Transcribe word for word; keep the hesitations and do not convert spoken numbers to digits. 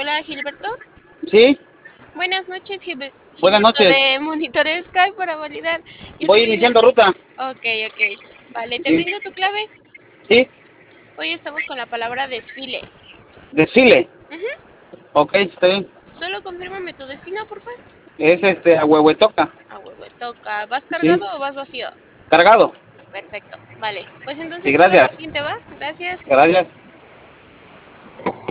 Hola, Gilberto. Sí, Buenas noches, Gilber- buenas Gilberto noches. de Monitoreo Sky para validar. Yo te Voy brindo. iniciando ruta. Ok, ok. Vale, te Sí, brindo tu clave. sí, Hoy estamos con la palabra desfile. desfile. Ujú. Ok, está bien. Solo confírmame tu destino, por favor. Es este, a Huehuetoca. A huevo, toca. ¿Vas Sí, cargado o vas vacío? cargado. Perfecto. Vale. Pues Sí, entonces solo la gracias. siguiente va. Gracias. Gracias.